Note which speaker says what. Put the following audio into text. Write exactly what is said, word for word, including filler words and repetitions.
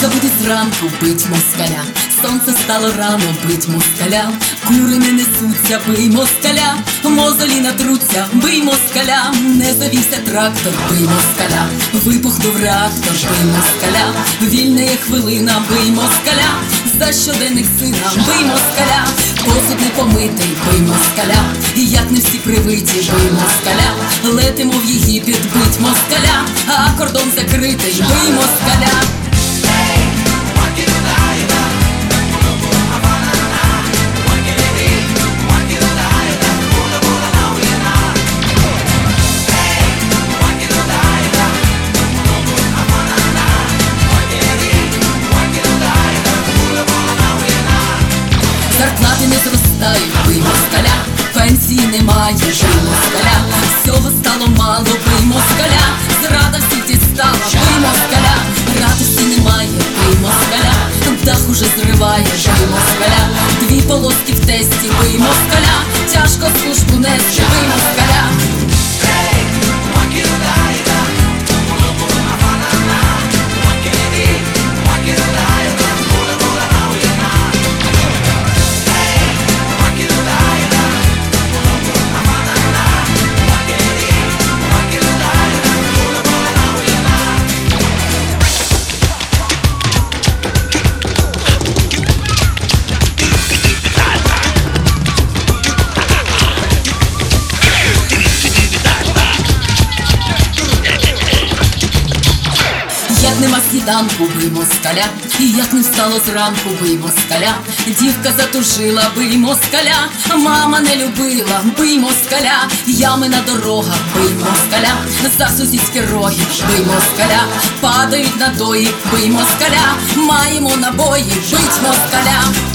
Speaker 1: Жінка буде зранку бить москаля, сонце стало рано бить москаля, кури не несуться, бий москаля, мозолі натруться, бий москаля, не завівся трактор, бий москаля, вибухнув реактор, бий москаля, вільна є хвилина, бий москаля, за щоденних сина, бий москаля, посуд не помитий, бий москаля, і як не всі привиті, бий москаля, летимо в Єгипет, бить москаля, а кордон закритий, бий москаля. Зарплати не зростають, бий москаля, пенсії немає, бий москаля, всього стало мало, бий москаля, зрада всіх дістала, бий москаля, радості немає, бий москаля, дах уже зриває, бий москаля, дві полоски в тесті, бий москаля, тяжко службу нести, бий москаля. Як нема сніданку, бий москаля, і як не встало зранку, бий москаля, дівка затужила, бий москаля, мама не любила, бий москаля, ями на дорогах, бий москаля, за сусідські роги, бий москаля, падають надої, бий москаля, маємо набої, бить москаля.